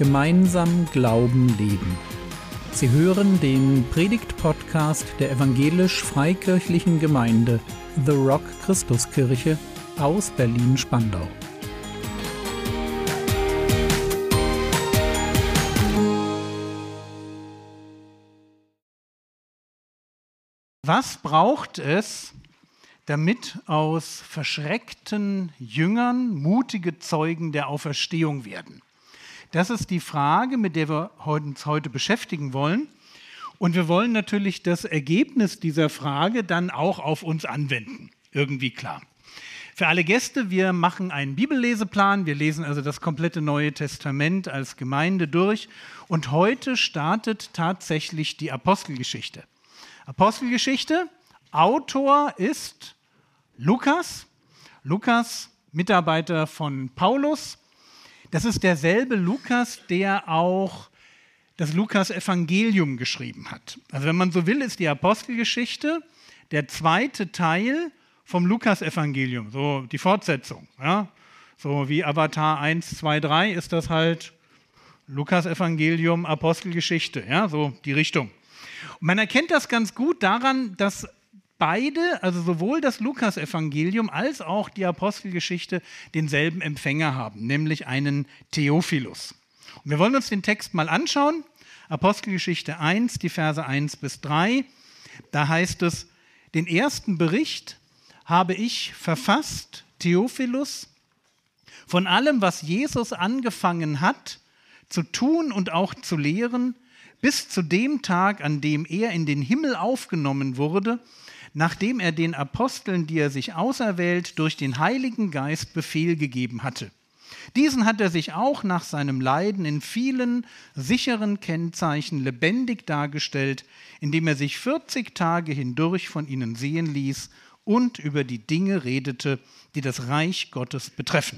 Gemeinsam Glauben leben. Sie hören den Predigt-Podcast der evangelisch-freikirchlichen Gemeinde The Rock Christuskirche aus Berlin-Spandau. Was braucht es, damit aus verschreckten Jüngern mutige Zeugen der Auferstehung werden? Das ist die Frage, mit der wir uns heute beschäftigen wollen. Und wir wollen natürlich das Ergebnis dieser Frage dann auch auf uns anwenden. Irgendwie klar. Für alle Gäste, wir machen einen Bibelleseplan. Wir lesen also das komplette Neue Testament als Gemeinde durch. Und heute startet tatsächlich die Apostelgeschichte. Apostelgeschichte, Autor ist Lukas. Lukas, Mitarbeiter von Paulus. Das ist derselbe Lukas, der auch das Lukas-Evangelium geschrieben hat. Also wenn man so will, ist die Apostelgeschichte der zweite Teil vom Lukas-Evangelium, so die Fortsetzung. Ja? So wie Avatar 1, 2, 3 ist das halt Lukas-Evangelium, Apostelgeschichte, ja? So die Richtung. Und man erkennt das ganz gut daran, dass beide, also sowohl das Lukas-Evangelium als auch die Apostelgeschichte, denselben Empfänger haben, nämlich einen Theophilus. Und wir wollen uns den Text mal anschauen. Apostelgeschichte 1, die Verse 1 bis 3. Da heißt es: Den ersten Bericht habe ich verfasst, Theophilus, von allem, was Jesus angefangen hat, zu tun und auch zu lehren, bis zu dem Tag, an dem er in den Himmel aufgenommen wurde, nachdem er den Aposteln, die er sich auserwählt, durch den Heiligen Geist Befehl gegeben hatte. Diesen hat er sich auch nach seinem Leiden in vielen sicheren Kennzeichen lebendig dargestellt, indem er sich 40 Tage hindurch von ihnen sehen ließ und über die Dinge redete, die das Reich Gottes betreffen.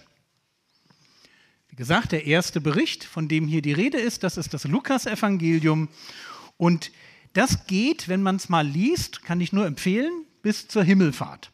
Wie gesagt, der erste Bericht, von dem hier die Rede ist, das ist das Lukas-Evangelium. Und das geht, wenn man es mal liest, kann ich nur empfehlen, bis zur Himmelfahrt.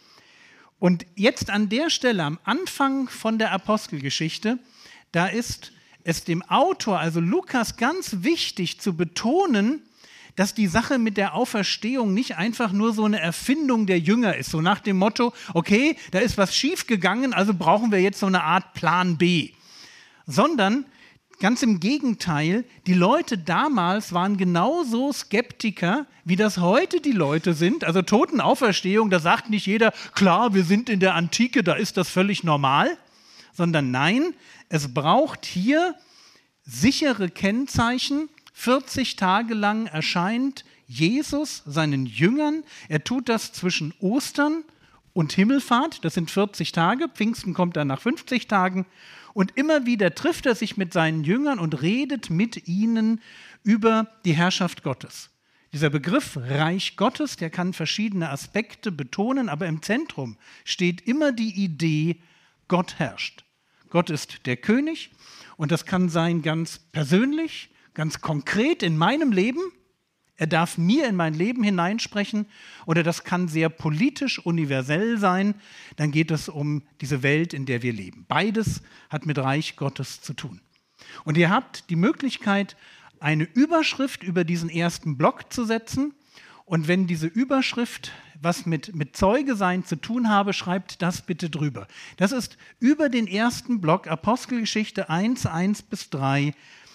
Und jetzt an der Stelle, am Anfang von der Apostelgeschichte, da ist es dem Autor, also Lukas, ganz wichtig zu betonen, dass die Sache mit der Auferstehung nicht einfach nur so eine Erfindung der Jünger ist, so nach dem Motto, okay, da ist was schiefgegangen, also brauchen wir jetzt so eine Art Plan B. Sondern ganz im Gegenteil, die Leute damals waren genauso Skeptiker, wie das heute die Leute sind. Also Totenauferstehung, da sagt nicht jeder, klar, wir sind in der Antike, da ist das völlig normal. Sondern nein, es braucht hier sichere Kennzeichen. 40 Tage lang erscheint Jesus seinen Jüngern. Er tut das zwischen Ostern und Himmelfahrt, das sind 40 Tage. Pfingsten kommt dann nach 50 Tagen. Und immer wieder trifft er sich mit seinen Jüngern und redet mit ihnen über die Herrschaft Gottes. Dieser Begriff Reich Gottes, der kann verschiedene Aspekte betonen, aber im Zentrum steht immer die Idee, Gott herrscht. Gott ist der König und das kann sein ganz persönlich, ganz konkret in meinem Leben. Er darf mir in mein Leben hineinsprechen oder das kann sehr politisch universell sein. Dann geht es um diese Welt, in der wir leben. Beides hat mit Reich Gottes zu tun. Und ihr habt die Möglichkeit, eine Überschrift über diesen ersten Block zu setzen. Und wenn diese Überschrift was mit Zeuge sein zu tun habe, schreibt das bitte drüber. Das ist über den ersten Block Apostelgeschichte 1, 1 bis 3.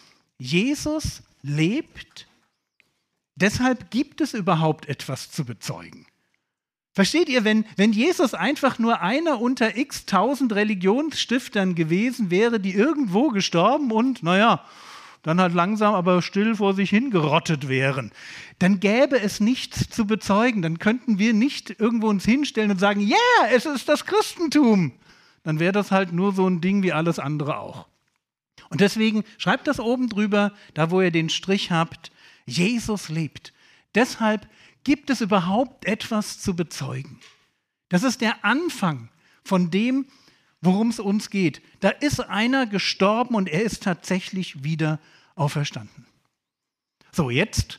Jesus lebt. Deshalb gibt es überhaupt etwas zu bezeugen. Versteht ihr, wenn Jesus einfach nur einer unter x tausend Religionsstiftern gewesen wäre, die irgendwo gestorben und, dann halt langsam aber still vor sich hingerottet wären, dann gäbe es nichts zu bezeugen. Dann könnten wir nicht irgendwo uns hinstellen und sagen, ja, es ist das Christentum. Dann wäre das halt nur so ein Ding wie alles andere auch. Und deswegen schreibt das oben drüber, da wo ihr den Strich habt, Jesus lebt. Deshalb gibt es überhaupt etwas zu bezeugen. Das ist der Anfang von dem, worum es uns geht. Da ist einer gestorben und er ist tatsächlich wieder auferstanden. So, jetzt,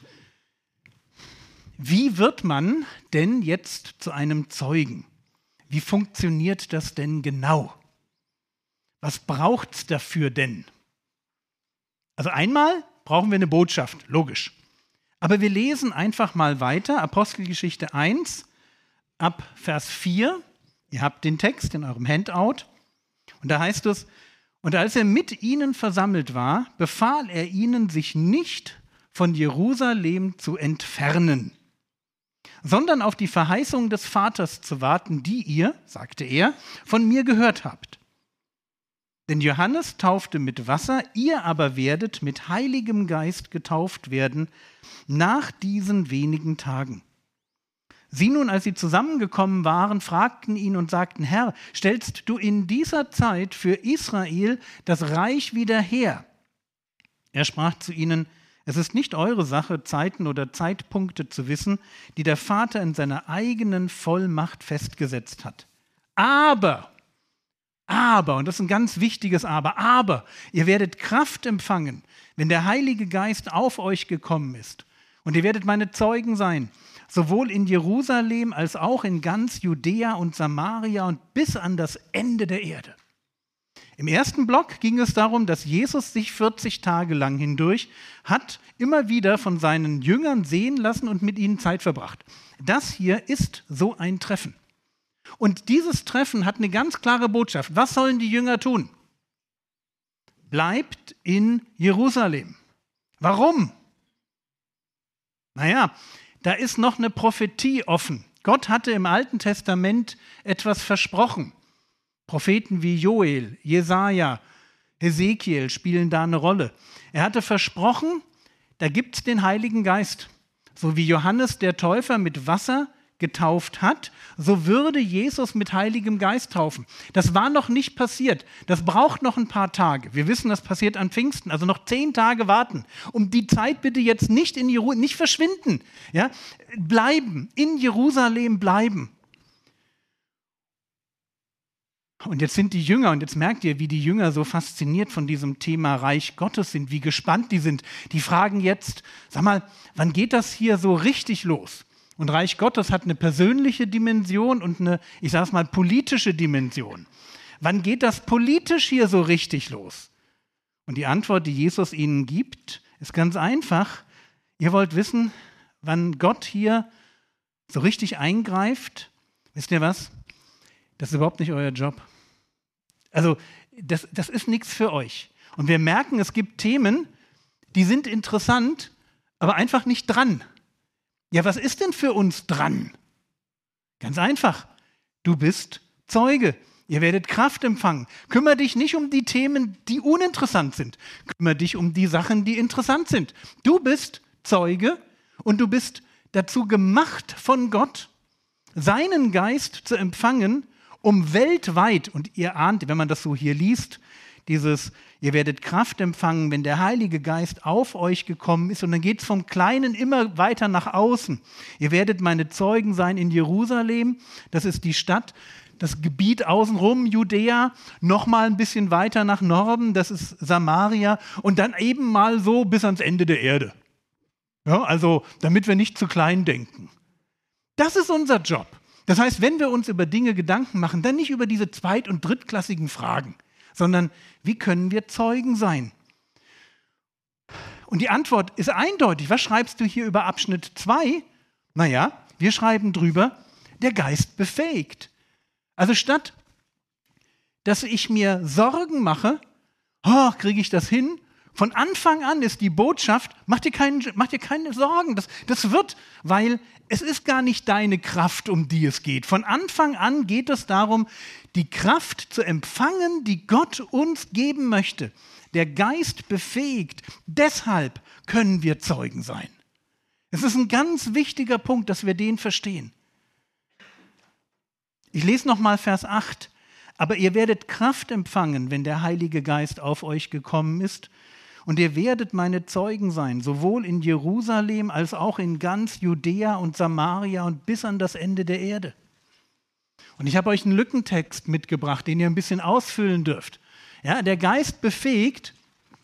wie wird man denn jetzt zu einem Zeugen? Wie funktioniert das denn genau? Was braucht es dafür denn? Also einmal brauchen wir eine Botschaft, logisch. Aber wir lesen einfach mal weiter, Apostelgeschichte 1, ab Vers 4. Ihr habt den Text in eurem Handout. Und da heißt es, und als er mit ihnen versammelt war, befahl er ihnen, sich nicht von Jerusalem zu entfernen, sondern auf die Verheißung des Vaters zu warten, die ihr, sagte er, von mir gehört habt. Denn Johannes taufte mit Wasser, ihr aber werdet mit Heiligem Geist getauft werden nach diesen wenigen Tagen. Sie nun, als sie zusammengekommen waren, fragten ihn und sagten, Herr, stellst du in dieser Zeit für Israel das Reich wieder her? Er sprach zu ihnen, es ist nicht eure Sache, Zeiten oder Zeitpunkte zu wissen, die der Vater in seiner eigenen Vollmacht festgesetzt hat. Aber, und das ist ein ganz wichtiges aber, ihr werdet Kraft empfangen, wenn der Heilige Geist auf euch gekommen ist. Und ihr werdet meine Zeugen sein, sowohl in Jerusalem als auch in ganz Judäa und Samaria und bis an das Ende der Erde. Im ersten Block ging es darum, dass Jesus sich 40 Tage lang hindurch hat immer wieder von seinen Jüngern sehen lassen und mit ihnen Zeit verbracht. Das hier ist so ein Treffen. Und dieses Treffen hat eine ganz klare Botschaft. Was sollen die Jünger tun? Bleibt in Jerusalem. Warum? Naja, da ist noch eine Prophetie offen. Gott hatte im Alten Testament etwas versprochen. Propheten wie Joel, Jesaja, Hesekiel spielen da eine Rolle. Er hatte versprochen, da gibt es den Heiligen Geist. So wie Johannes der Täufer mit Wasser getauft hat, so würde Jesus mit Heiligem Geist taufen. Das war noch nicht passiert. Das braucht noch ein paar Tage. Wir wissen, das passiert an Pfingsten, also noch 10 Tage warten. Um die Zeit bitte jetzt nicht nicht verschwinden. Ja? Bleiben, in Jerusalem bleiben. Und jetzt sind die Jünger, und jetzt merkt ihr, wie die Jünger so fasziniert von diesem Thema Reich Gottes sind, wie gespannt die sind. Die fragen jetzt, sag mal, wann geht das hier so richtig los? Und Reich Gottes hat eine persönliche Dimension und eine, ich sage es mal, politische Dimension. Wann geht das politisch hier so richtig los? Und die Antwort, die Jesus ihnen gibt, ist ganz einfach. Ihr wollt wissen, wann Gott hier so richtig eingreift? Wisst ihr was? Das ist überhaupt nicht euer Job. Also das ist nichts für euch. Und wir merken, es gibt Themen, die sind interessant, aber einfach nicht dran. Ja, was ist denn für uns dran? Ganz einfach. Du bist Zeuge. Ihr werdet Kraft empfangen. Kümmere dich nicht um die Themen, die uninteressant sind. Kümmere dich um die Sachen, die interessant sind. Du bist Zeuge und du bist dazu gemacht von Gott, seinen Geist zu empfangen, um weltweit, und ihr ahnt, wenn man das so hier liest, ihr werdet Kraft empfangen, wenn der Heilige Geist auf euch gekommen ist. Und dann geht es vom Kleinen immer weiter nach außen. Ihr werdet meine Zeugen sein in Jerusalem, das ist die Stadt, das Gebiet außenrum, Judäa, nochmal ein bisschen weiter nach Norden, das ist Samaria und dann eben mal so bis ans Ende der Erde. Ja, also damit wir nicht zu klein denken. Das ist unser Job. Das heißt, wenn wir uns über Dinge Gedanken machen, dann nicht über diese zweit- und drittklassigen Fragen, sondern wie können wir Zeugen sein? Und die Antwort ist eindeutig. Was schreibst du hier über Abschnitt 2? Naja, wir schreiben drüber, der Geist befähigt. Also statt, dass ich mir Sorgen mache, kriege ich das hin? Von Anfang an ist die Botschaft, mach dir keine Sorgen. Das wird, weil es ist gar nicht deine Kraft, um die es geht. Von Anfang an geht es darum, die Kraft zu empfangen, die Gott uns geben möchte. Der Geist befähigt. Deshalb können wir Zeugen sein. Es ist ein ganz wichtiger Punkt, dass wir den verstehen. Ich lese nochmal Vers 8. Aber ihr werdet Kraft empfangen, wenn der Heilige Geist auf euch gekommen ist. Und ihr werdet meine Zeugen sein, sowohl in Jerusalem als auch in ganz Judäa und Samaria und bis an das Ende der Erde. Und ich habe euch einen Lückentext mitgebracht, den ihr ein bisschen ausfüllen dürft. Ja, der Geist befähigt.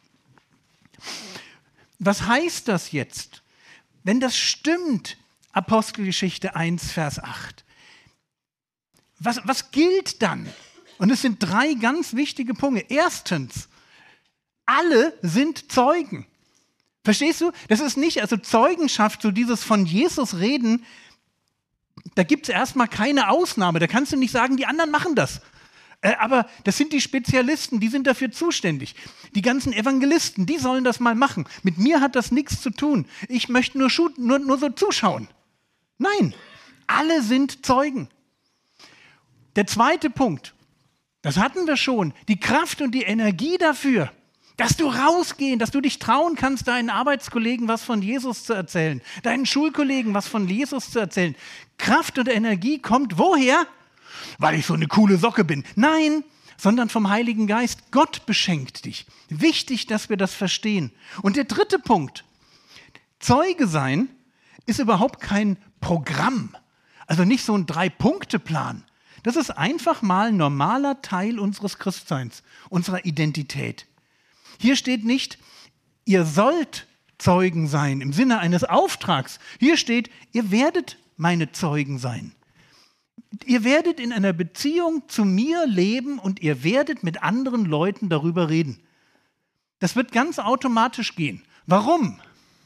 Was heißt das jetzt? Wenn das stimmt, Apostelgeschichte 1, Vers 8. Was gilt dann? Und es sind 3 ganz wichtige Punkte. Erstens, Alle sind Zeugen. Verstehst du? Das ist nicht, also Zeugenschaft, so dieses von Jesus reden, da gibt es erstmal keine Ausnahme. Da kannst du nicht sagen, die anderen machen das. Aber das sind die Spezialisten, die sind dafür zuständig. Die ganzen Evangelisten, die sollen das mal machen. Mit mir hat das nichts zu tun. Ich möchte nur so zuschauen. Nein, alle sind Zeugen. Der zweite Punkt, das hatten wir schon, die Kraft und die Energie dafür, dass du rausgehen, dass du dich trauen kannst, deinen Arbeitskollegen was von Jesus zu erzählen, deinen Schulkollegen was von Jesus zu erzählen. Kraft und Energie kommt woher? Weil ich so eine coole Socke bin. Nein, sondern vom Heiligen Geist. Gott beschenkt dich. Wichtig, dass wir das verstehen. Und der dritte Punkt, Zeuge sein ist überhaupt kein Programm. Also nicht so ein 3-Punkte-Plan. Das ist einfach mal ein normaler Teil unseres Christseins, unserer Identität. Hier steht nicht, ihr sollt Zeugen sein im Sinne eines Auftrags. Hier steht, ihr werdet meine Zeugen sein. Ihr werdet in einer Beziehung zu mir leben und ihr werdet mit anderen Leuten darüber reden. Das wird ganz automatisch gehen. Warum?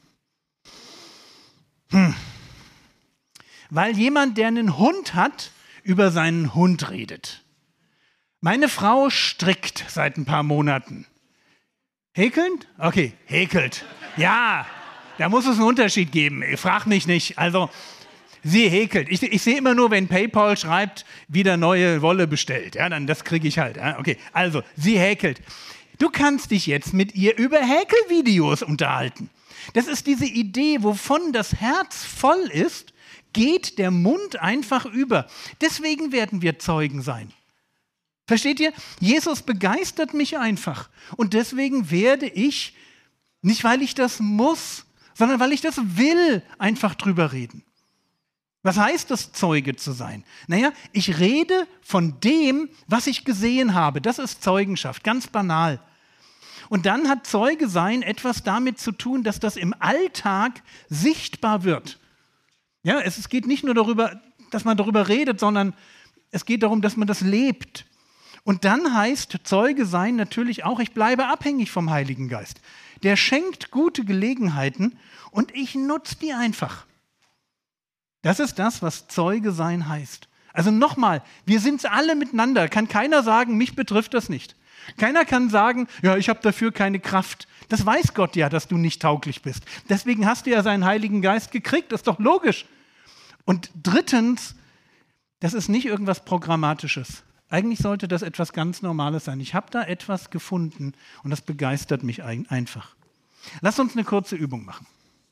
Weil jemand, der einen Hund hat, über seinen Hund redet. Meine Frau strickt seit ein paar Monaten. Häkelnd? Okay, häkelt. Ja, da muss es einen Unterschied geben. Frag mich nicht. Also, sie häkelt. Ich sehe immer nur, wenn PayPal schreibt, wieder neue Wolle bestellt. Ja, dann das kriege ich halt. Ja, okay, also, sie häkelt. Du kannst dich jetzt mit ihr über Häkelvideos unterhalten. Das ist diese Idee, wovon das Herz voll ist, geht der Mund einfach über. Deswegen werden wir Zeugen sein. Versteht ihr? Jesus begeistert mich einfach. Und deswegen werde ich, nicht weil ich das muss, sondern weil ich das will, einfach drüber reden. Was heißt es, Zeuge zu sein? Naja, ich rede von dem, was ich gesehen habe. Das ist Zeugenschaft, ganz banal. Und dann hat Zeuge sein etwas damit zu tun, dass das im Alltag sichtbar wird. Ja, es geht nicht nur darüber, dass man darüber redet, sondern es geht darum, dass man das lebt. Und dann heißt Zeuge sein natürlich auch, ich bleibe abhängig vom Heiligen Geist. Der schenkt gute Gelegenheiten und ich nutze die einfach. Das ist das, was Zeuge sein heißt. Also nochmal, wir sind alle miteinander. Kann keiner sagen, mich betrifft das nicht. Keiner kann sagen, ja, ich habe dafür keine Kraft. Das weiß Gott ja, dass du nicht tauglich bist. Deswegen hast du ja seinen Heiligen Geist gekriegt, das ist doch logisch. Und drittens, das ist nicht irgendwas Programmatisches. Eigentlich sollte das etwas ganz Normales sein. Ich habe da etwas gefunden und das begeistert mich einfach. Lasst uns eine kurze Übung machen.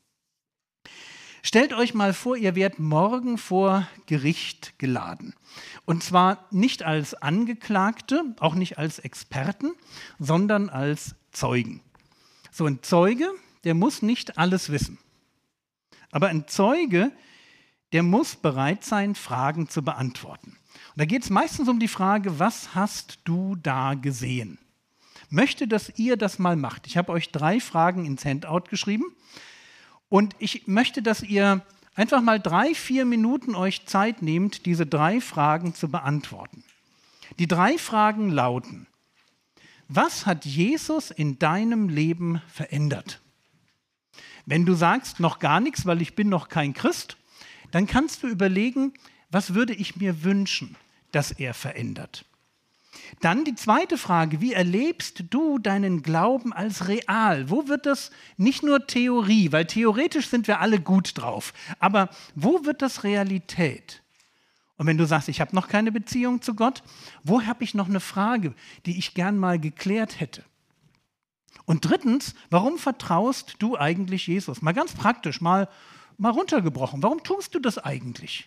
Stellt euch mal vor, ihr werdet morgen vor Gericht geladen. Und zwar nicht als Angeklagte, auch nicht als Experten, sondern als Zeugen. So ein Zeuge, der muss nicht alles wissen. Aber ein Zeuge, der muss bereit sein, Fragen zu beantworten. Und da geht es meistens um die Frage, was hast du da gesehen? Möchte, dass ihr das mal macht. Ich habe euch 3 Fragen ins Handout geschrieben. Und ich möchte, dass ihr einfach mal 3-4 Minuten euch Zeit nehmt, diese 3 Fragen zu beantworten. Die 3 Fragen lauten: Was hat Jesus in deinem Leben verändert? Wenn du sagst, noch gar nichts, weil ich bin noch kein Christ, dann kannst du überlegen, was würde ich mir wünschen, dass er verändert? Dann die zweite Frage, wie erlebst du deinen Glauben als real? Wo wird das nicht nur Theorie, weil theoretisch sind wir alle gut drauf, aber wo wird das Realität? Und wenn du sagst, ich habe noch keine Beziehung zu Gott, wo habe ich noch eine Frage, die ich gern mal geklärt hätte? Und drittens, warum vertraust du eigentlich Jesus? Mal ganz praktisch, mal runtergebrochen. Warum tust du das eigentlich?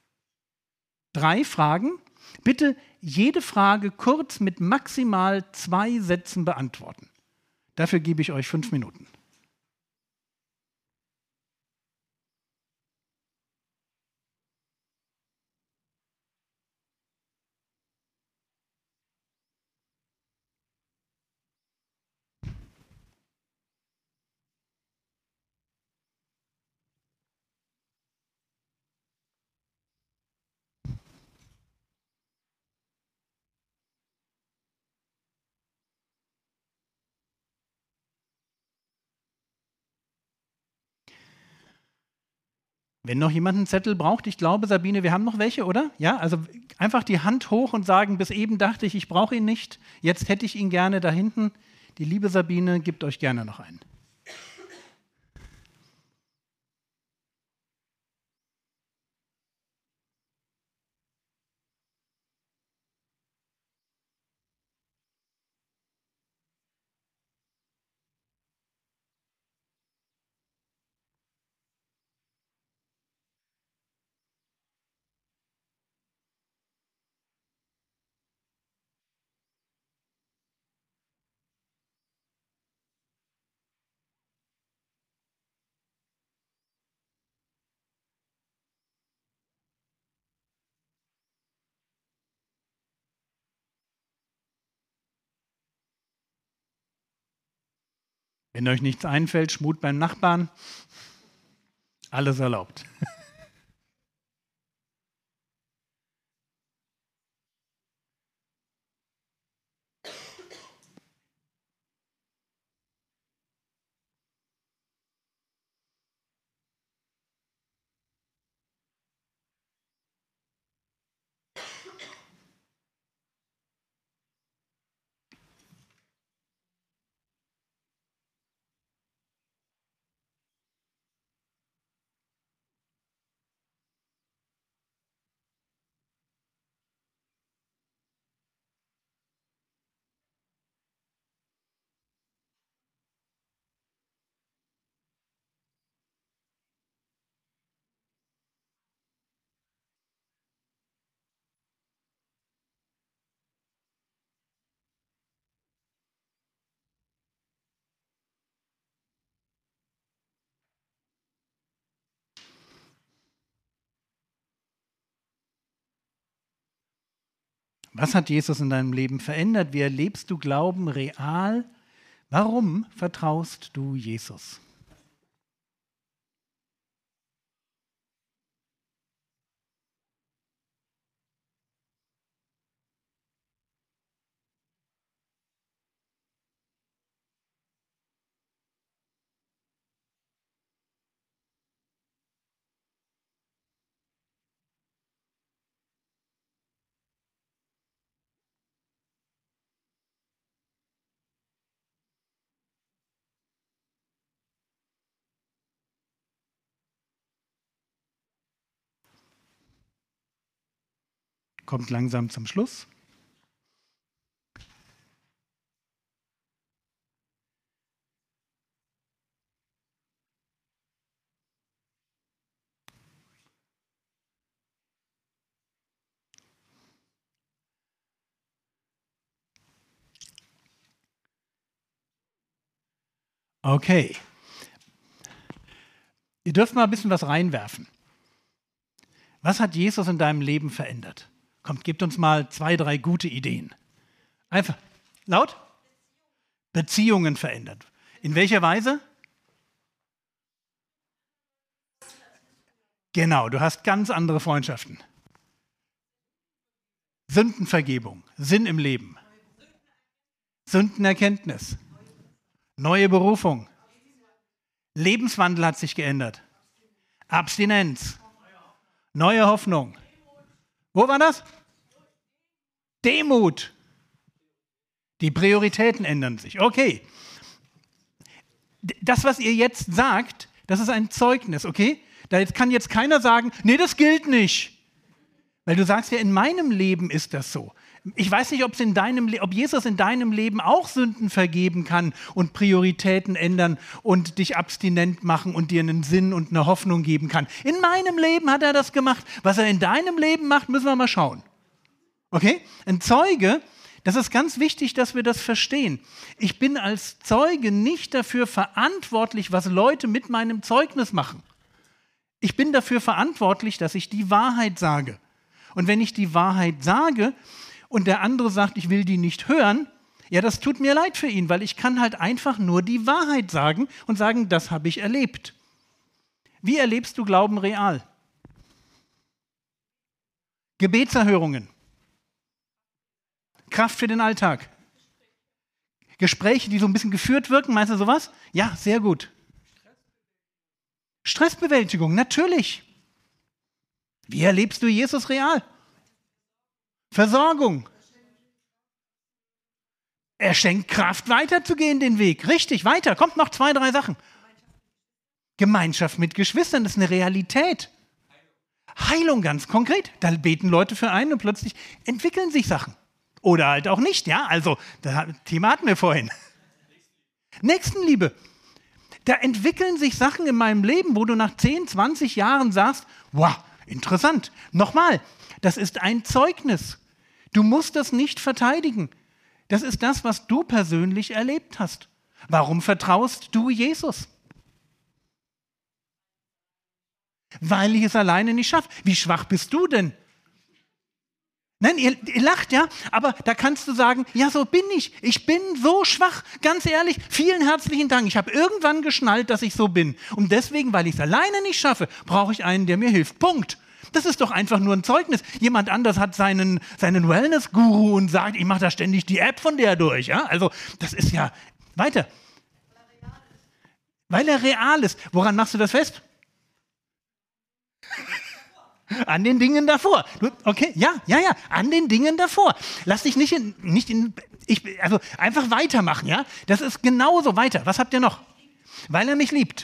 3 Fragen. Bitte jede Frage kurz mit maximal 2 Sätzen beantworten. Dafür gebe ich euch 5 Minuten. Wenn noch jemand einen Zettel braucht, ich glaube, Sabine, wir haben noch welche, oder? Ja, also einfach die Hand hoch und sagen, bis eben dachte ich brauche ihn nicht, jetzt hätte ich ihn gerne da hinten. Die liebe Sabine gibt euch gerne noch einen. Wenn euch nichts einfällt, Schmut beim Nachbarn. Alles erlaubt. Was hat Jesus in deinem Leben verändert? Wie erlebst du Glauben real? Warum vertraust du Jesus? Kommt langsam zum Schluss. Okay. Ihr dürft mal ein bisschen was reinwerfen. Was hat Jesus in deinem Leben verändert? Kommt, gebt uns mal 2, 3 gute Ideen. Einfach. Laut? Beziehungen verändert. In welcher Weise? Genau, du hast ganz andere Freundschaften. Sündenvergebung, Sinn im Leben. Sündenerkenntnis. Neue Berufung. Lebenswandel hat sich geändert. Abstinenz. Neue Hoffnung. Wo war das? Demut. Die Prioritäten ändern sich. Okay. Das, was ihr jetzt sagt, das ist ein Zeugnis, okay? Da kann jetzt keiner sagen, nee, das gilt nicht. Weil du sagst ja, in meinem Leben ist das so. Ich weiß nicht, ob Jesus in deinem Leben auch Sünden vergeben kann und Prioritäten ändern und dich abstinent machen und dir einen Sinn und eine Hoffnung geben kann. In meinem Leben hat er das gemacht. Was er in deinem Leben macht, müssen wir mal schauen. Okay? Ein Zeuge, das ist ganz wichtig, dass wir das verstehen. Ich bin als Zeuge nicht dafür verantwortlich, was Leute mit meinem Zeugnis machen. Ich bin dafür verantwortlich, dass ich die Wahrheit sage. Und wenn ich die Wahrheit sage und der andere sagt, ich will die nicht hören, ja, das tut mir leid für ihn, weil ich kann halt einfach nur die Wahrheit sagen und sagen, das habe ich erlebt. Wie erlebst du Glauben real? Gebetserhörungen. Kraft für den Alltag. Gespräche, die so ein bisschen geführt wirken, meinst du sowas? Ja, sehr gut. Stressbewältigung, natürlich. Wie erlebst du Jesus real? Versorgung. Er schenkt Kraft, weiterzugehen den Weg. Richtig, weiter. Kommt noch 2, 3 Sachen. Gemeinschaft mit Geschwistern, das ist eine Realität. Heilung ganz konkret. Da beten Leute für einen und plötzlich entwickeln sich Sachen. Oder halt auch nicht, ja. Also, das Thema hatten wir vorhin. Nächstenliebe. Da entwickeln sich Sachen in meinem Leben, wo du nach 10, 20 Jahren sagst, wow, interessant. Nochmal, das ist ein Zeugnis. Du musst das nicht verteidigen. Das ist das, was du persönlich erlebt hast. Warum vertraust du Jesus? Weil ich es alleine nicht schaffe. Wie schwach bist du denn? Nein, ihr lacht, ja, aber da kannst du sagen, ja, so bin ich. Ich bin so schwach, ganz ehrlich. Vielen herzlichen Dank. Ich habe irgendwann geschnallt, dass ich so bin. Und deswegen, weil ich es alleine nicht schaffe, brauche ich einen, der mir hilft. Punkt. Das ist doch einfach nur ein Zeugnis. Jemand anders hat seinen Wellness-Guru und sagt, ich mache da ständig die App von der durch. Ja? Also das ist ja, weiter. Weil er real ist. Woran machst du das fest? An den Dingen davor. Okay, ja, an den Dingen davor. Lass dich also einfach weitermachen, ja? Das ist genauso weiter. Was habt ihr noch? Weil er mich liebt.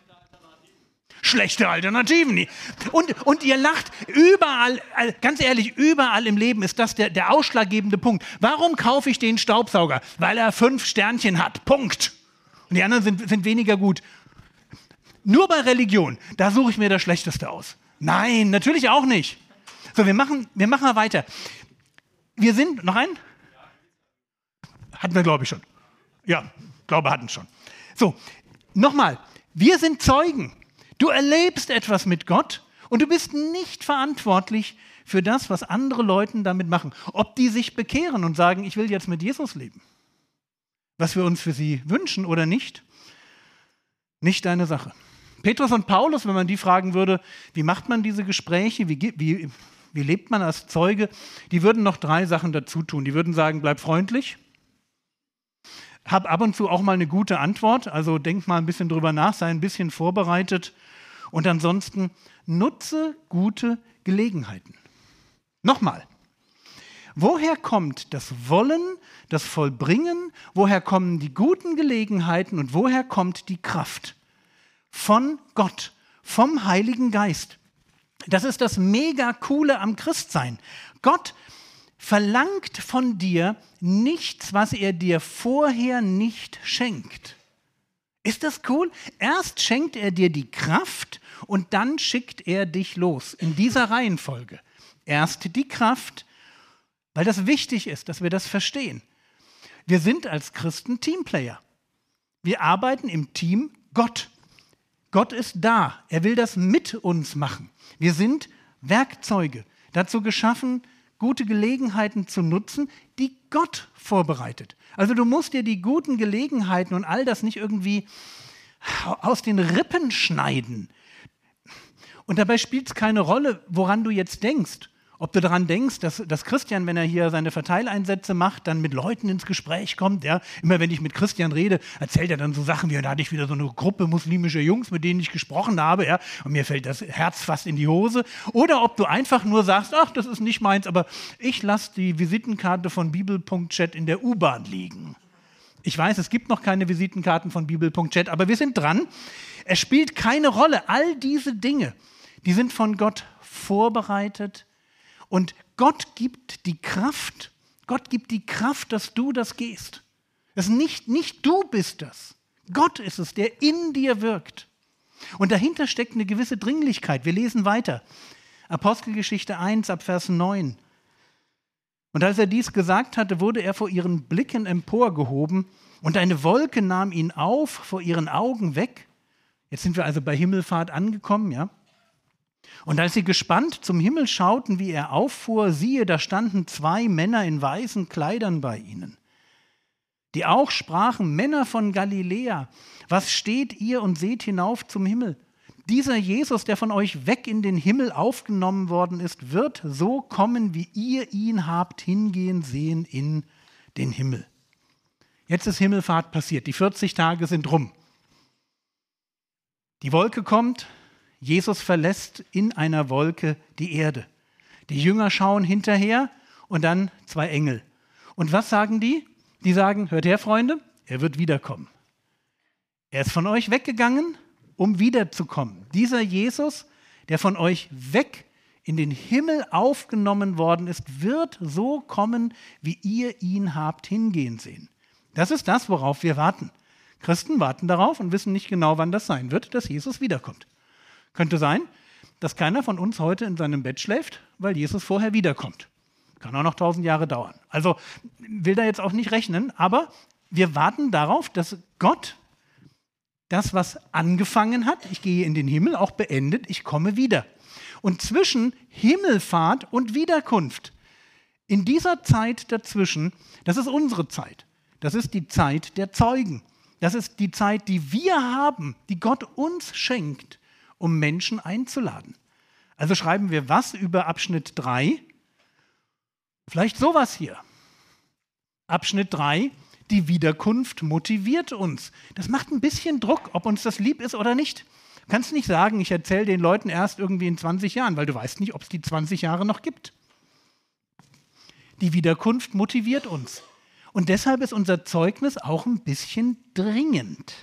Schlechte Alternativen. Und ihr lacht überall, ganz ehrlich, überall im Leben ist das der ausschlaggebende Punkt. Warum kaufe ich den Staubsauger? Weil er 5 Sternchen hat. Punkt. Und die anderen sind weniger gut. Nur bei Religion, da suche ich mir das Schlechteste aus. Nein, natürlich auch nicht. So, wir machen mal weiter. Wir sind, noch einen? Hatten wir, glaube ich, schon. Ja, glaube, hatten schon. So, nochmal. Wir sind Zeugen. Du erlebst etwas mit Gott und du bist nicht verantwortlich für das, was andere Leute damit machen. Ob die sich bekehren und sagen, ich will jetzt mit Jesus leben. Was wir uns für sie wünschen oder nicht, nicht deine Sache. Petrus und Paulus, wenn man die fragen würde, wie macht man diese Gespräche, wie lebt man als Zeuge, die würden noch 3 Sachen dazu tun. Die würden sagen, bleib freundlich, hab ab und zu auch mal eine gute Antwort, also denk mal ein bisschen drüber nach, sei ein bisschen vorbereitet und ansonsten nutze gute Gelegenheiten. Nochmal, woher kommt das Wollen, das Vollbringen, woher kommen die guten Gelegenheiten und woher kommt die Kraft? Von Gott, vom Heiligen Geist. Das ist das mega Coole am Christsein. Gott verlangt von dir nichts, was er dir vorher nicht schenkt. Ist das cool? Erst schenkt er dir die Kraft und dann schickt er dich los. In dieser Reihenfolge. Erst die Kraft, weil das wichtig ist, dass wir das verstehen. Wir sind als Christen Teamplayer. Wir arbeiten im Team Gott. Gott ist da. Er will das mit uns machen. Wir sind Werkzeuge, dazu geschaffen, gute Gelegenheiten zu nutzen, die Gott vorbereitet. Also du musst dir die guten Gelegenheiten und all das nicht irgendwie aus den Rippen schneiden. Und dabei spielt es keine Rolle, woran du jetzt denkst. Ob du daran denkst, dass Christian, wenn er hier seine Verteileinsätze macht, dann mit Leuten ins Gespräch kommt. Ja? Immer wenn ich mit Christian rede, erzählt er dann so Sachen wie, da hatte ich wieder so eine Gruppe muslimischer Jungs, mit denen ich gesprochen habe. Ja? Und mir fällt das Herz fast in die Hose. Oder ob du einfach nur sagst, ach, das ist nicht meins, aber ich lasse die Visitenkarte von Bibel.chat in der U-Bahn liegen. Ich weiß, es gibt noch keine Visitenkarten von Bibel.chat, aber wir sind dran. Es spielt keine Rolle. All diese Dinge, die sind von Gott vorbereitet. Und Gott gibt die Kraft, dass du das gehst. Das ist nicht du bist das. Gott ist es, der in dir wirkt. Und dahinter steckt eine gewisse Dringlichkeit. Wir lesen weiter. Apostelgeschichte 1 ab Vers 9. Und als er dies gesagt hatte, wurde er vor ihren Blicken emporgehoben und eine Wolke nahm ihn auf, vor ihren Augen weg. Jetzt sind wir also bei Himmelfahrt angekommen, ja. Und als sie gespannt zum Himmel schauten, wie er auffuhr, siehe, da standen 2 Männer in weißen Kleidern bei ihnen, die auch sprachen, Männer von Galiläa, was steht ihr und seht hinauf zum Himmel? Dieser Jesus, der von euch weg in den Himmel aufgenommen worden ist, wird so kommen, wie ihr ihn habt hingehen sehen in den Himmel. Jetzt ist Himmelfahrt passiert, die 40 Tage sind rum. Die Wolke kommt, Jesus verlässt in einer Wolke die Erde. Die Jünger schauen hinterher und dann 2 Engel. Und was sagen die? Die sagen, hört her, Freunde, er wird wiederkommen. Er ist von euch weggegangen, um wiederzukommen. Dieser Jesus, der von euch weg in den Himmel aufgenommen worden ist, wird so kommen, wie ihr ihn habt hingehen sehen. Das ist das, worauf wir warten. Christen warten darauf und wissen nicht genau, wann das sein wird, dass Jesus wiederkommt. Könnte sein, dass keiner von uns heute in seinem Bett schläft, weil Jesus vorher wiederkommt. Kann auch noch 1000 Jahre dauern. Also will da jetzt auch nicht rechnen, aber wir warten darauf, dass Gott das, was angefangen hat, ich gehe in den Himmel, auch beendet, ich komme wieder. Und zwischen Himmelfahrt und Wiederkunft, in dieser Zeit dazwischen, das ist unsere Zeit. Das ist die Zeit der Zeugen. Das ist die Zeit, die wir haben, die Gott uns schenkt, um Menschen einzuladen. Also schreiben wir was über Abschnitt 3? Vielleicht sowas hier. Abschnitt 3, die Wiederkunft motiviert uns. Das macht ein bisschen Druck, ob uns das lieb ist oder nicht. Du kannst nicht sagen, ich erzähle den Leuten erst irgendwie in 20 Jahren, weil du weißt nicht, ob es die 20 Jahre noch gibt. Die Wiederkunft motiviert uns. Und deshalb ist unser Zeugnis auch ein bisschen dringend.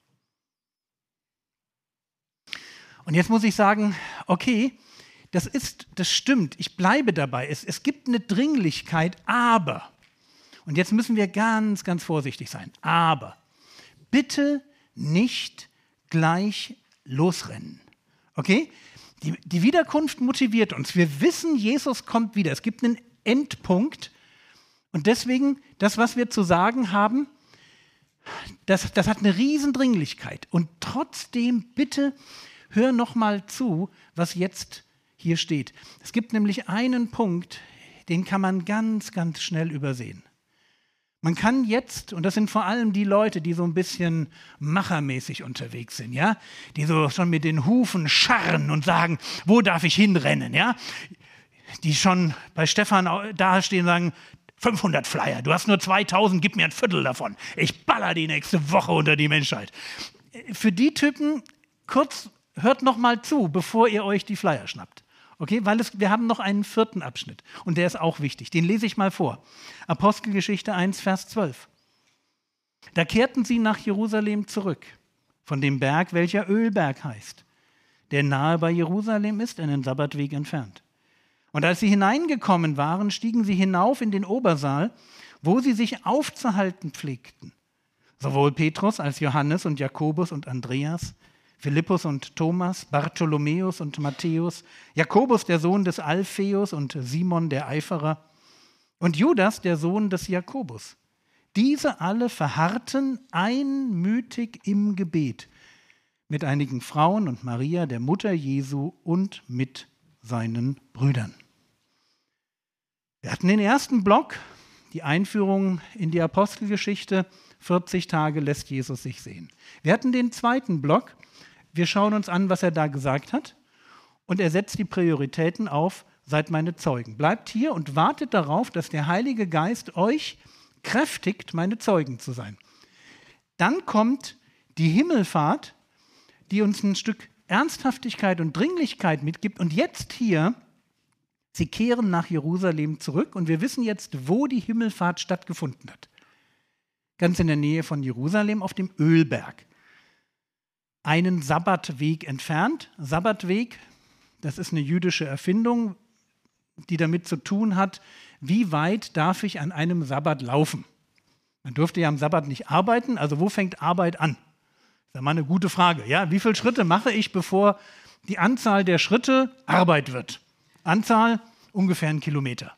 Und jetzt muss ich sagen, okay, das stimmt, ich bleibe dabei. Es gibt eine Dringlichkeit, aber, und jetzt müssen wir ganz, ganz vorsichtig sein, aber bitte nicht gleich losrennen. Okay? Die Wiederkunft motiviert uns. Wir wissen, Jesus kommt wieder. Es gibt einen Endpunkt. Und deswegen, das, was wir zu sagen haben, das hat eine Riesendringlichkeit. Und trotzdem, bitte hör noch mal zu, was jetzt hier steht. Es gibt nämlich einen Punkt, den kann man ganz, ganz schnell übersehen. Man kann jetzt, und das sind vor allem die Leute, die so ein bisschen machermäßig unterwegs sind, ja, die so schon mit den Hufen scharren und sagen, wo darf ich hinrennen, ja, die schon bei Stefan dastehen und sagen, 500 Flyer, du hast nur 2000, gib mir ein Viertel davon. Ich baller die nächste Woche unter die Menschheit. Für die Typen, kurz, hört noch mal zu, bevor ihr euch die Flyer schnappt. Okay, weil wir haben noch einen 4. Abschnitt und der ist auch wichtig. Den lese ich mal vor. Apostelgeschichte 1, Vers 12. Da kehrten sie nach Jerusalem zurück, von dem Berg, welcher Ölberg heißt, der nahe bei Jerusalem ist, einen Sabbatweg entfernt. Und als sie hineingekommen waren, stiegen sie hinauf in den Obersaal, wo sie sich aufzuhalten pflegten. Sowohl Petrus als Johannes und Jakobus und Andreas, Philippus und Thomas, Bartholomäus und Matthäus, Jakobus, der Sohn des Alpheus und Simon, der Eiferer, und Judas, der Sohn des Jakobus. Diese alle verharrten einmütig im Gebet mit einigen Frauen und Maria, der Mutter Jesu, und mit seinen Brüdern. Wir hatten den ersten Block, die Einführung in die Apostelgeschichte, 40 Tage lässt Jesus sich sehen. Wir hatten den zweiten Block, wir schauen uns an, was er da gesagt hat, und er setzt die Prioritäten auf, seid meine Zeugen. Bleibt hier und wartet darauf, dass der Heilige Geist euch kräftigt, meine Zeugen zu sein. Dann kommt die Himmelfahrt, die uns ein Stück Ernsthaftigkeit und Dringlichkeit mitgibt. Und jetzt hier, sie kehren nach Jerusalem zurück und wir wissen jetzt, wo die Himmelfahrt stattgefunden hat. Ganz in der Nähe von Jerusalem auf dem Ölberg. Einen Sabbatweg entfernt. Sabbatweg, das ist eine jüdische Erfindung, die damit zu tun hat, wie weit darf ich an einem Sabbat laufen? Man durfte ja am Sabbat nicht arbeiten, also wo fängt Arbeit an? Das ist mal eine gute Frage. Ja? Wie viele Schritte mache ich, bevor die Anzahl der Schritte Arbeit wird? Anzahl ungefähr 1 Kilometer.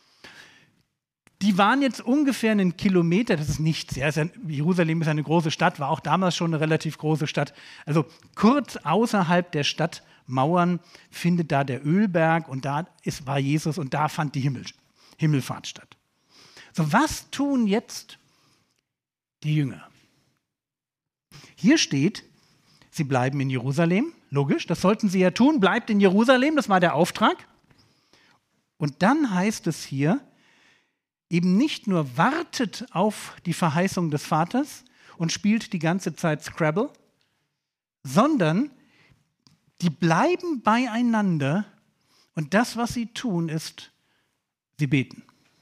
Die waren jetzt ungefähr 1 Kilometer, das ist nichts. Ja, Jerusalem ist eine große Stadt, war auch damals schon eine relativ große Stadt. Also kurz außerhalb der Stadtmauern findet da der Ölberg und da war Jesus und da fand die Himmelfahrt statt. So, was tun jetzt die Jünger? Hier steht, sie bleiben in Jerusalem, logisch, das sollten sie ja tun, bleibt in Jerusalem, das war der Auftrag. Und dann heißt es hier, eben nicht nur wartet auf die Verheißung des Vaters und spielt die ganze Zeit Scrabble, sondern Die bleiben beieinander und das, was sie tun, ist, sie beten.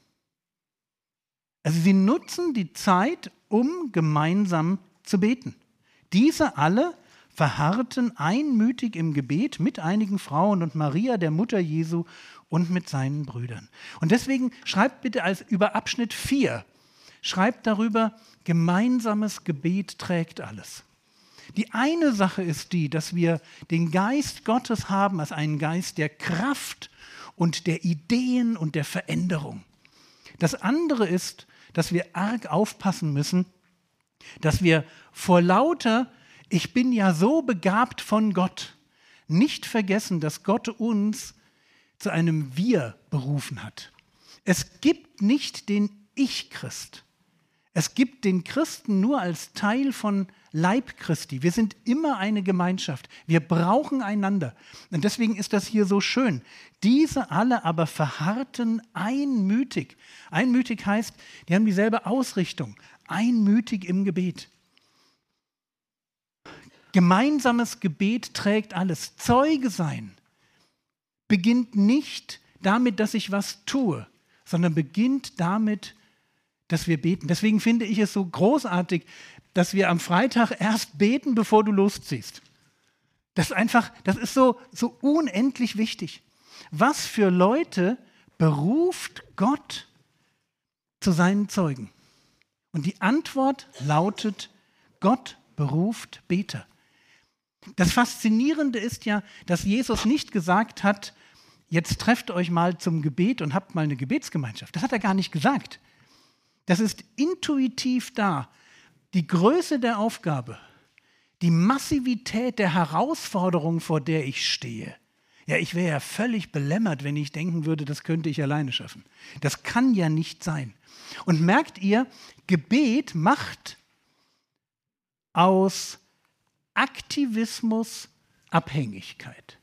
Also sie nutzen die Zeit, um gemeinsam zu beten. Diese alle verharrten einmütig im Gebet mit einigen Frauen und Maria, der Mutter Jesu, und mit seinen Brüdern. Und deswegen schreibt bitte über Abschnitt 4, schreibt darüber, gemeinsames Gebet trägt alles. Die eine Sache ist die, dass wir den Geist Gottes haben als einen Geist der Kraft und der Ideen und der Veränderung. Das andere ist, dass wir arg aufpassen müssen, dass wir vor lauter ich bin ja so begabt von Gott, nicht vergessen, dass Gott uns zu einem Wir berufen hat. Es gibt nicht den Ich-Christ. Es gibt den Christen nur als Teil von Leib Christi. Wir sind immer eine Gemeinschaft. Wir brauchen einander. Und deswegen ist das hier so schön. Diese alle aber verharrten einmütig. Einmütig heißt, die haben dieselbe Ausrichtung. Einmütig im Gebet. Gemeinsames Gebet trägt alles. Zeuge sein beginnt nicht damit, dass ich was tue, sondern beginnt damit, dass wir beten. Deswegen finde ich es so großartig, dass wir am Freitag erst beten, bevor du losziehst. Das ist so unendlich wichtig. Was für Leute beruft Gott zu seinen Zeugen? Und die Antwort lautet, Gott beruft Beter. Das Faszinierende ist ja, dass Jesus nicht gesagt hat, jetzt trefft euch mal zum Gebet und habt mal eine Gebetsgemeinschaft. Das hat er gar nicht gesagt. Das ist intuitiv da. Die Größe der Aufgabe, die Massivität der Herausforderung, vor der ich stehe. Ja, ich wäre ja völlig belämmert, wenn ich denken würde, das könnte ich alleine schaffen. Das kann ja nicht sein. Und merkt ihr, Gebet macht aus Aktivismus Abhängigkeit.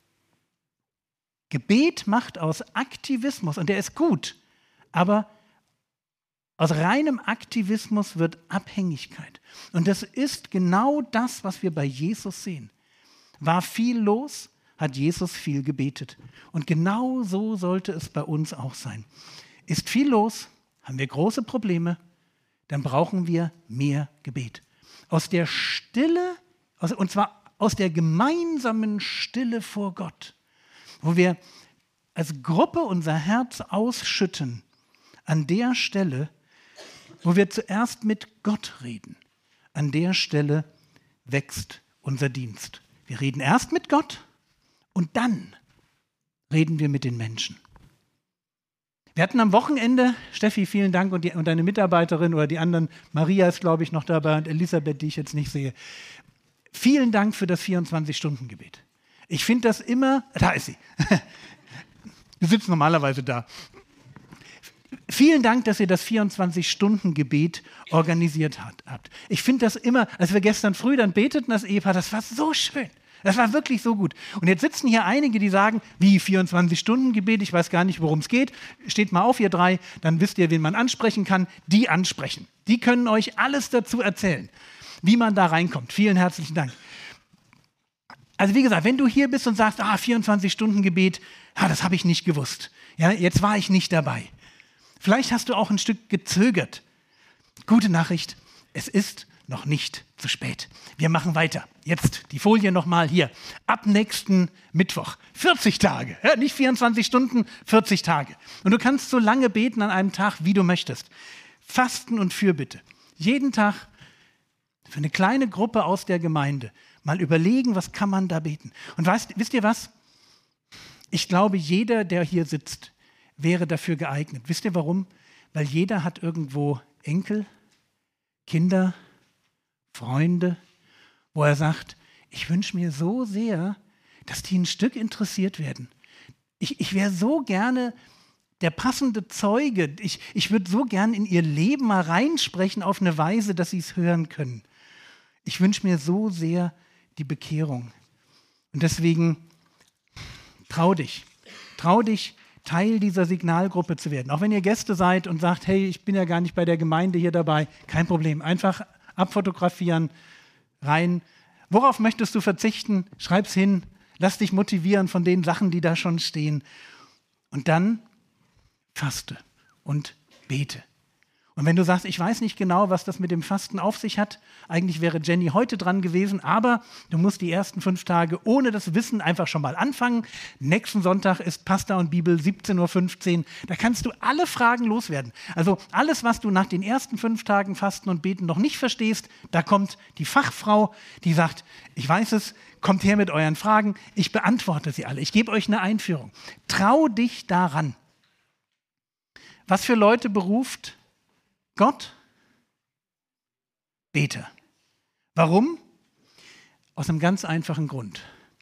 Gebet macht aus Aktivismus, und der ist gut, aber aus reinem Aktivismus wird Abhängigkeit. Und das ist genau das, was wir bei Jesus sehen. War viel los, hat Jesus viel gebetet. Und genau so sollte es bei uns auch sein. Ist viel los, haben wir große Probleme, dann brauchen wir mehr Gebet. Aus der Stille, und zwar aus der gemeinsamen Stille vor Gott, wo wir als Gruppe unser Herz ausschütten, an der Stelle, wo wir zuerst mit Gott reden, an der Stelle wächst unser Dienst. Wir reden erst mit Gott und dann reden wir mit den Menschen. Wir hatten am Wochenende, Steffi, vielen Dank, und deine Mitarbeiterin oder die anderen, Maria ist, glaube ich, noch dabei und Elisabeth, die ich jetzt nicht sehe. Vielen Dank für das 24-Stunden-Gebet. Ich finde das immer, da ist sie. Du sitzt normalerweise da. Vielen Dank, dass ihr das 24-Stunden-Gebet organisiert habt. Ich finde das immer, als wir gestern früh dann beteten, das Ehepaar, das war so schön. Das war wirklich so gut. Und jetzt sitzen hier einige, die sagen, wie 24-Stunden-Gebet, ich weiß gar nicht, worum es geht. Steht mal auf, ihr drei, dann wisst ihr, wen man ansprechen kann. Die ansprechen. Die können euch alles dazu erzählen, wie man da reinkommt. Vielen herzlichen Dank. Also wie gesagt, wenn du hier bist und sagst, 24-Stunden-Gebet, das habe ich nicht gewusst. Ja, jetzt war ich nicht dabei. Vielleicht hast du auch ein Stück gezögert. Gute Nachricht, es ist noch nicht zu spät. Wir machen weiter. Jetzt die Folie nochmal hier. Ab nächsten Mittwoch. 40 Tage. Ja, nicht 24 Stunden, 40 Tage. Und du kannst so lange beten an einem Tag, wie du möchtest. Fasten und Fürbitte. Jeden Tag für eine kleine Gruppe aus der Gemeinde mal überlegen, was kann man da beten. Und wisst ihr was? Ich glaube, jeder, der hier sitzt, wäre dafür geeignet. Wisst ihr warum? Weil jeder hat irgendwo Enkel, Kinder, Freunde, wo er sagt, ich wünsche mir so sehr, dass die ein Stück interessiert werden. Ich wäre so gerne der passende Zeuge. Ich würde so gern in ihr Leben mal reinsprechen auf eine Weise, dass sie es hören können. Ich wünsche mir so sehr die Bekehrung. Und deswegen trau dich, Teil dieser Signalgruppe zu werden. Auch wenn ihr Gäste seid und sagt, hey, ich bin ja gar nicht bei der Gemeinde hier dabei, kein Problem. Einfach abfotografieren, rein. Worauf möchtest du verzichten? Schreib's hin, Lass dich motivieren von den Sachen, die da schon stehen. Und dann faste und bete. Und wenn du sagst, ich weiß nicht genau, was das mit dem Fasten auf sich hat, eigentlich wäre Jenny heute dran gewesen, aber du musst die ersten 5 Tage ohne das Wissen einfach schon mal anfangen. Nächsten Sonntag ist Pasta und Bibel, 17:15 Uhr. Da kannst du alle Fragen loswerden. Also alles, was du nach den ersten 5 Tagen Fasten und Beten noch nicht verstehst, da kommt die Fachfrau, die sagt, ich weiß es, kommt her mit euren Fragen, ich beantworte sie alle. Ich gebe euch eine Einführung. Trau dich daran. Was für Leute beruft Gott? Beter. Warum? Aus einem ganz einfachen Grund.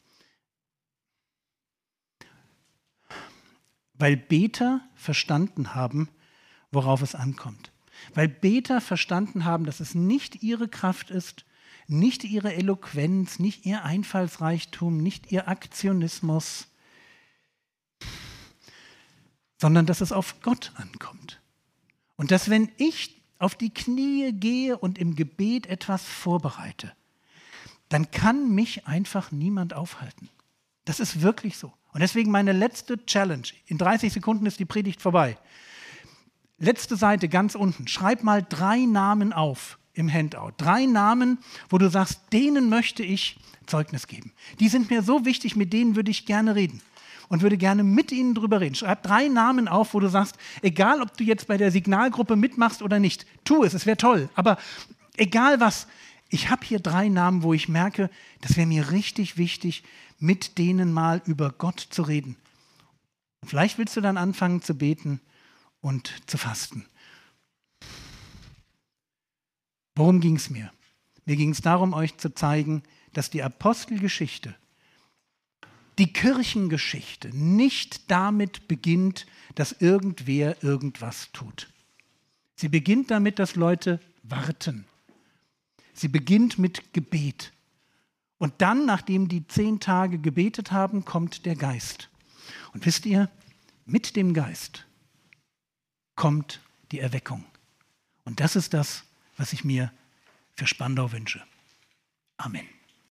Weil Beter verstanden haben, worauf es ankommt. Weil Beter verstanden haben, dass es nicht ihre Kraft ist, nicht ihre Eloquenz, nicht ihr Einfallsreichtum, nicht ihr Aktionismus, sondern dass es auf Gott ankommt. Und dass, wenn ich auf die Knie gehe und im Gebet etwas vorbereite, dann kann mich einfach niemand aufhalten. Das ist wirklich so. Und deswegen meine letzte Challenge. In 30 Sekunden ist die Predigt vorbei. Letzte Seite ganz unten. Schreib mal 3 Namen auf im Handout. 3 Namen, wo du sagst, denen möchte ich Zeugnis geben. Die sind mir so wichtig, mit denen würde ich gerne reden. Und würde gerne mit ihnen drüber reden. Schreib 3 Namen auf, wo du sagst, egal ob du jetzt bei der Signalgruppe mitmachst oder nicht, tu es, es wäre toll. Aber egal was, ich habe hier 3 Namen, wo ich merke, das wäre mir richtig wichtig, mit denen mal über Gott zu reden. Und vielleicht willst du dann anfangen zu beten und zu fasten. Worum ging es mir? Mir ging es darum, euch zu zeigen, dass die Apostelgeschichte, die Kirchengeschichte nicht damit beginnt, dass irgendwer irgendwas tut. Sie beginnt damit, dass Leute warten. Sie beginnt mit Gebet. Und dann, nachdem die 10 Tage gebetet haben, kommt der Geist. Und wisst ihr, mit dem Geist kommt die Erweckung. Und das ist das, was ich mir für Spandau wünsche. Amen.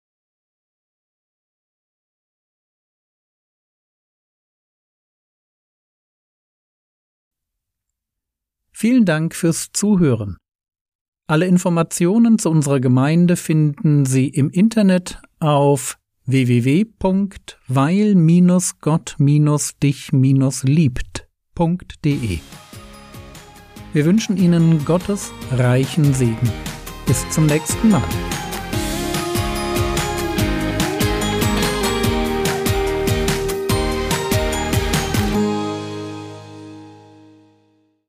Vielen Dank fürs Zuhören. Alle Informationen zu unserer Gemeinde finden Sie im Internet auf www.weil-gott-dich-liebt.de. Wir wünschen Ihnen Gottes reichen Segen. Bis zum nächsten Mal.